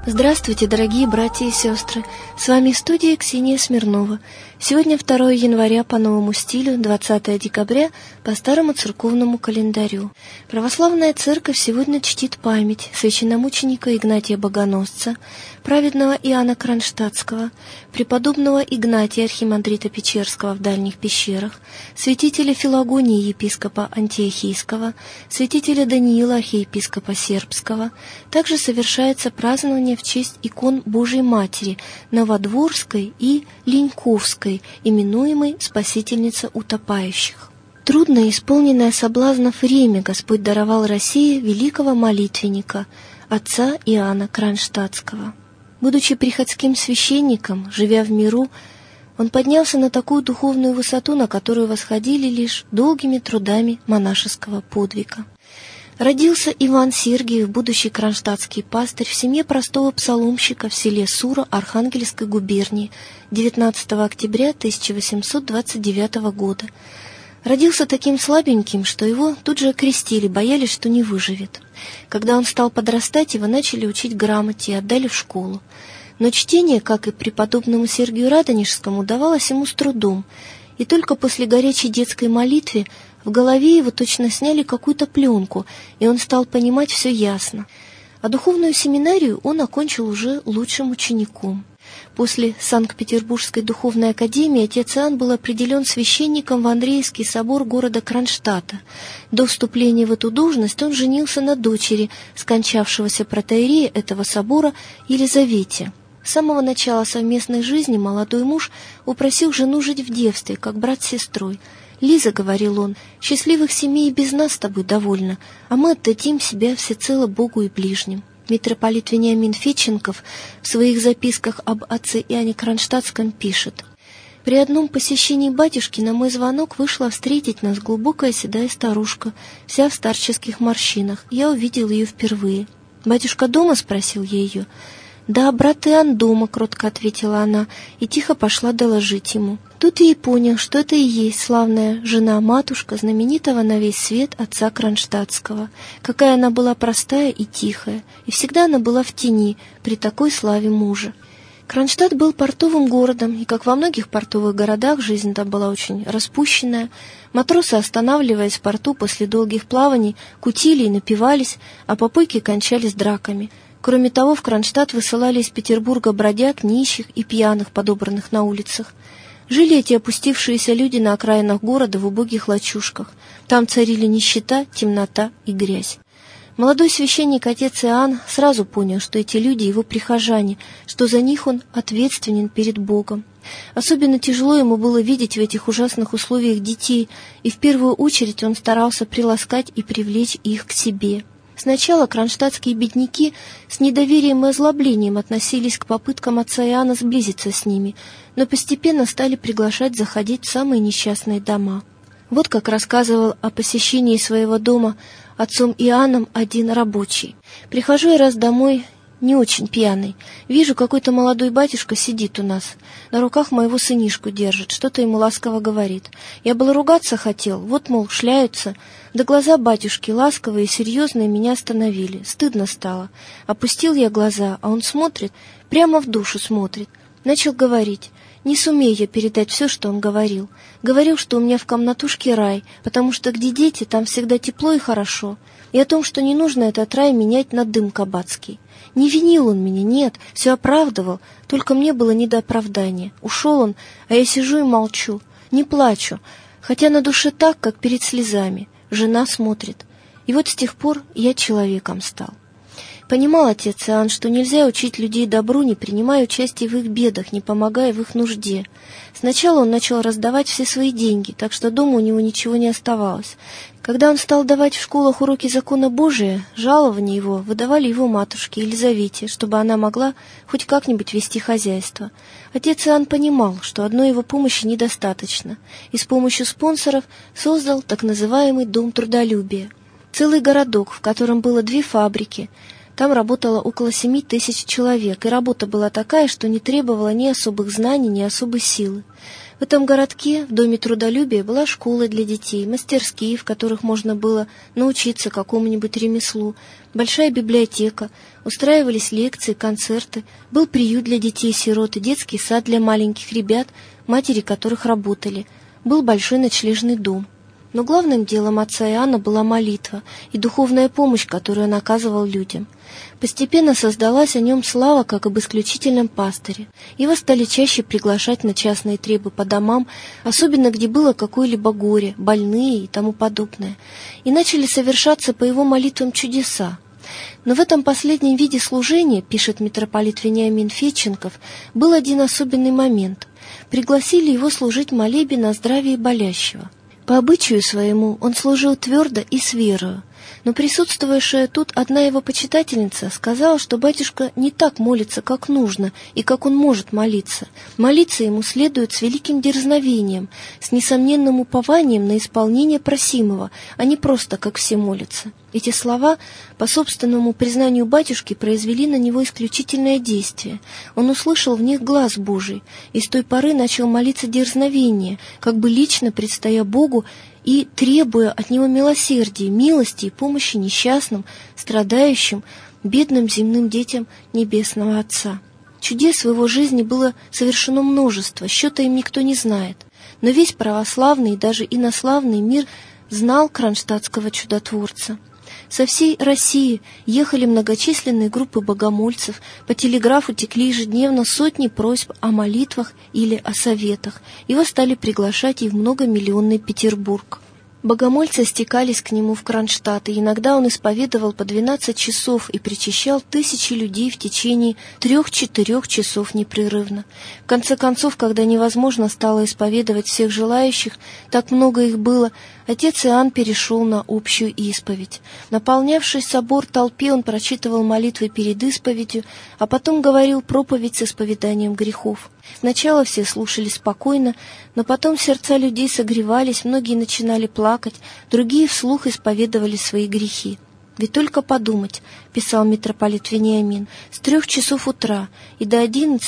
Здравствуйте, дорогие братья и сестры! С вами в студии Ксения Смирнова. Сегодня 2 января по новому стилю, 20 декабря по старому церковному календарю. Православная церковь сегодня чтит память священномученика Игнатия Богоносца, праведного Иоанна Кронштадтского, преподобного Игнатия архимандрита Печерского в Дальних Пещерах, святителя Филагонии епископа Антиохийского, святителя Даниила архиепископа Сербского. Также совершается празднование в честь икон Божией Матери Новодворской и Леньковской, именуемой Спасительница утопающих. Трудно исполненное соблазнов время Господь даровал России великого молитвенника, отца Иоанна Кронштадтского. Будучи приходским священником, живя в миру, он поднялся на такую духовную высоту, на которую восходили лишь долгими трудами монашеского подвига. Родился Иван Сергиев, будущий кронштадтский пастырь, в семье простого псаломщика в селе Сура Архангельской губернии 19 октября 1829 года. Родился таким слабеньким, что его тут же окрестили, боялись, что не выживет. Когда он стал подрастать, его начали учить грамоте и отдали в школу. Но чтение, как и преподобному Сергию Радонежскому, давалось ему с трудом, и только после горячей детской молитвы в голове его точно сняли какую-то пленку, и он стал понимать все ясно. А духовную семинарию он окончил уже лучшим учеником. После Санкт-Петербургской духовной академии отец Иоанн был определен священником в Андреевский собор города Кронштадта. До вступления в эту должность он женился на дочери скончавшегося протоиерея этого собора Елизавете. С самого начала совместной жизни молодой муж упросил жену жить в девстве, как брат с сестрой. «Лиза, — говорил он, — счастливых семей без нас с тобой довольно, а мы отдадим себя всецело Богу и ближним». Митрополит Вениамин Федченков в своих записках об отце Иоанне Кронштадтском пишет: «При одном посещении батюшки на мой звонок вышла встретить нас глубокая седая старушка, вся в старческих морщинах. Я увидел ее впервые. «Батюшка дома?» — спросил я ее. «Да, брат Иоанн дома», — кротко ответила она, и тихо пошла доложить ему. Тут я и понял, что это и есть славная жена-матушка знаменитого на весь свет отца Кронштадтского. Какая она была простая и тихая, и всегда она была в тени при такой славе мужа». Кронштадт был портовым городом, и, как во многих портовых городах, жизнь там была очень распущенная. Матросы, останавливаясь в порту после долгих плаваний, кутили и напивались, а попойки кончались драками. Кроме того, в Кронштадт высылали из Петербурга бродяг, нищих и пьяных, подобранных на улицах. Жили эти опустившиеся люди на окраинах города в убогих лачушках. Там царили нищета, темнота и грязь. Молодой священник отец Иоанн сразу понял, что эти люди его прихожане, что за них он ответственен перед Богом. Особенно тяжело ему было видеть в этих ужасных условиях детей, и в первую очередь он старался приласкать и привлечь их к себе. Сначала кронштадтские бедняки с недоверием и озлоблением относились к попыткам отца Иоанна сблизиться с ними, но постепенно стали приглашать заходить в самые несчастные дома. Вот как рассказывал о посещении своего дома отцом Иоанном один рабочий. «Прихожу я раз домой не очень пьяный. Вижу, какой-то молодой батюшка сидит у нас. На руках моего сынишку держит, что-то ему ласково говорит. Я было ругаться хотел, вот, мол, шляются. Да глаза батюшки ласковые и серьезные меня остановили. Стыдно стало. Опустил я глаза, а он смотрит, прямо в душу смотрит. Начал говорить. Не сумею я передать все, что он говорил. Говорил, что у меня в комнатушке рай, потому что где дети, там всегда тепло и хорошо. И о том, что не нужно этот рай менять на дым кабацкий. Не винил он меня, нет, все оправдывал, только мне было не до оправдания. Ушел он, а я сижу и молчу, не плачу, хотя на душе так, как перед слезами. Жена смотрит. И вот с тех пор я человеком стал». Понимал отец Иоанн, что нельзя учить людей добру, не принимая участия в их бедах, не помогая в их нужде. Сначала он начал раздавать все свои деньги, так что дома у него ничего не оставалось. Когда он стал давать в школах уроки закона Божия, жалование его выдавали его матушке Елизавете, чтобы она могла хоть как-нибудь вести хозяйство. Отец Иоанн понимал, что одной его помощи недостаточно, и с помощью спонсоров создал так называемый Дом трудолюбия. Целый городок, в котором было 2 фабрики. Там работало около 7000 человек, и работа была такая, что не требовала ни особых знаний, ни особой силы. В этом городке, в Доме трудолюбия, была школа для детей, мастерские, в которых можно было научиться какому-нибудь ремеслу, большая библиотека, устраивались лекции, концерты, был приют для детей-сирот и детский сад для маленьких ребят, матери которых работали, был большой ночлежный дом. Но главным делом отца Иоанна была молитва и духовная помощь, которую он оказывал людям. Постепенно создалась о нем слава как об исключительном пастыре. Его стали чаще приглашать на частные требы по домам, особенно где было какое-либо горе, больные и тому подобное. И начали совершаться по его молитвам чудеса. Но в этом последнем виде служения, пишет митрополит Вениамин Федченков, был один особенный момент. Пригласили его служить молебен о здравии болящего. По обычаю своему он служил твердо и с верою, но присутствовавшая тут одна его почитательница сказала, что батюшка не так молится, как нужно и как он может молиться. Молиться ему следует с великим дерзновением, с несомненным упованием на исполнение просимого, а не просто, как все молятся. Эти слова, по собственному признанию батюшки, произвели на него исключительное действие. Он услышал в них глас Божий, и с той поры начал молиться дерзновение, как бы лично предстоя Богу и требуя от него милосердия, милости и помощи несчастным, страдающим, бедным земным детям Небесного Отца. Чудес в его жизни было совершено множество, счета им никто не знает. Но весь православный и даже инославный мир знал кронштадтского чудотворца. Со всей России ехали многочисленные группы богомольцев, по телеграфу текли ежедневно сотни просьб о молитвах или о советах. Его стали приглашать и в многомиллионный Петербург. Богомольцы стекались к нему в Кронштадт, и иногда он исповедовал по 12 часов и причащал тысячи людей в течение 3-4 часов непрерывно. В конце концов, когда невозможно стало исповедовать всех желающих, так много их было, отец Иоанн перешел на общую исповедь. Наполнявший собор толпе, он прочитывал молитвы перед исповедью, а потом говорил проповедь с исповеданием грехов. Сначала все слушали спокойно, но потом сердца людей согревались, многие начинали плакать, другие вслух исповедовали свои грехи. «Ведь только подумать», — писал митрополит Вениамин, — «с 3 часов утра и до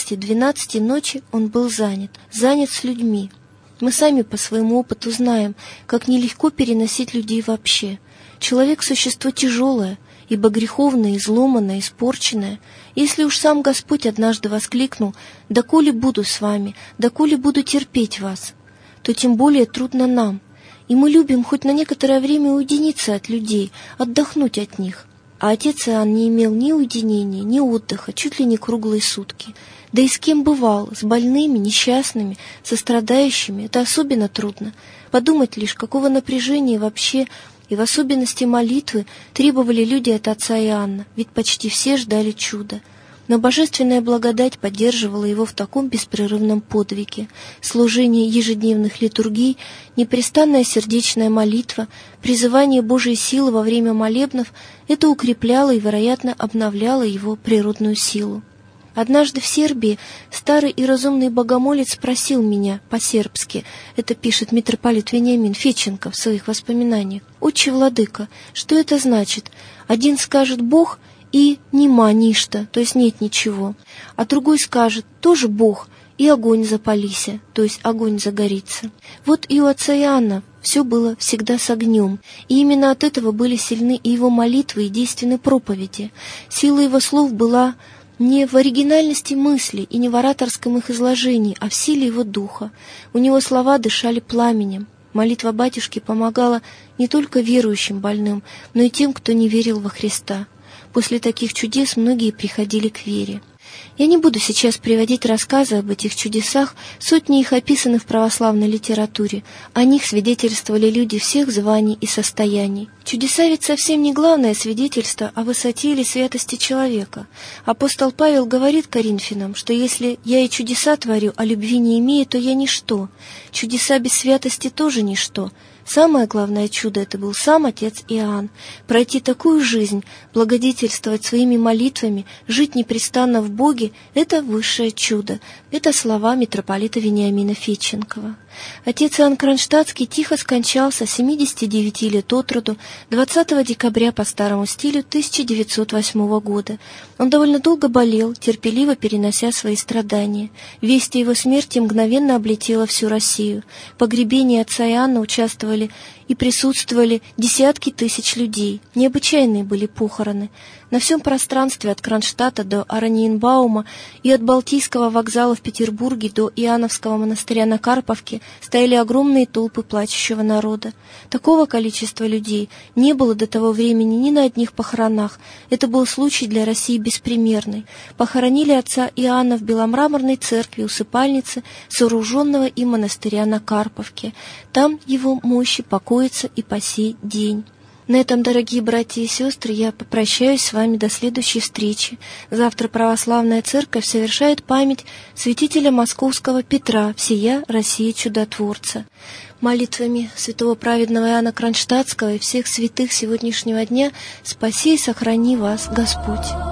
11-12 ночи он был занят с людьми. Мы сами по своему опыту знаем, как нелегко переносить людей вообще. Человек — существо тяжелое, ибо греховное, изломанное, испорченное. Если уж сам Господь однажды воскликнул: «Доколе буду с вами, доколе буду терпеть вас», то тем более трудно нам, и мы любим хоть на некоторое время уединиться от людей, отдохнуть от них. А отец Иоанн не имел ни уединения, ни отдыха, чуть ли не круглые сутки. Да и с кем бывал, с больными, несчастными, со страдающими, это особенно трудно. Подумать лишь, какого напряжения вообще и в особенности молитвы требовали люди от отца Иоанна, ведь почти все ждали чуда. Но божественная благодать поддерживала его в таком беспрерывном подвиге. Служение ежедневных литургий, непрестанная сердечная молитва, призывание Божьей силы во время молебнов — это укрепляло и, вероятно, обновляло его природную силу. Однажды в Сербии старый и разумный богомолец спросил меня по-сербски, это пишет митрополит Вениамин Федченков в своих воспоминаниях: «Отче владыка, что это значит? Один скажет Бог и нема ништа, то есть нет ничего, а другой скажет тоже Бог и огонь запалися, то есть огонь загорится». Вот и у отца Иоанна все было всегда с огнем, и именно от этого были сильны и его молитвы, и действенны проповеди. Сила его слов была не в оригинальности мысли и не в ораторском их изложении, а в силе его духа. У него слова дышали пламенем. Молитва батюшки помогала не только верующим больным, но и тем, кто не верил во Христа. После таких чудес многие приходили к вере. Я не буду сейчас приводить рассказы об этих чудесах, сотни их описаны в православной литературе. О них свидетельствовали люди всех званий и состояний. Чудеса ведь совсем не главное свидетельство о высоте или святости человека. Апостол Павел говорит Коринфянам, что если я и чудеса творю, а любви не имею, то я ничто. Чудеса без святости тоже ничто. Самое главное чудо — это был сам отец Иоанн. Пройти такую жизнь, благодетельствовать своими молитвами, жить непрестанно в Боге — это высшее чудо. Это слова митрополита Вениамина Федченкова. Отец Иоанн Кронштадтский тихо скончался 79 лет от роду 20 декабря по старому стилю 1908 года. Он довольно долго болел, терпеливо перенося свои страдания. Весть о его смерти мгновенно облетела всю Россию. В погребении отца Иоанна участвовали и присутствовали десятки тысяч людей. Необычайные были похороны. На всем пространстве от Кронштадта до Ораниенбаума и от Балтийского вокзала в Петербурге до Иоанновского монастыря на Карповке стояли огромные толпы плачущего народа. Такого количества людей не было до того времени ни на одних похоронах. Это был случай для России беспримерный. Похоронили отца Иоанна в беломраморной церкви усыпальницы сооруженного им монастыря на Карповке. Там его мощи покоятся и по сей день. На этом, дорогие братья и сестры, я попрощаюсь с вами до следующей встречи. Завтра Православная Церковь совершает память святителя московского Петра, всея России чудотворца. Молитвами святого праведного Иоанна Кронштадтского и всех святых сегодняшнего дня спаси и сохрани вас Господь.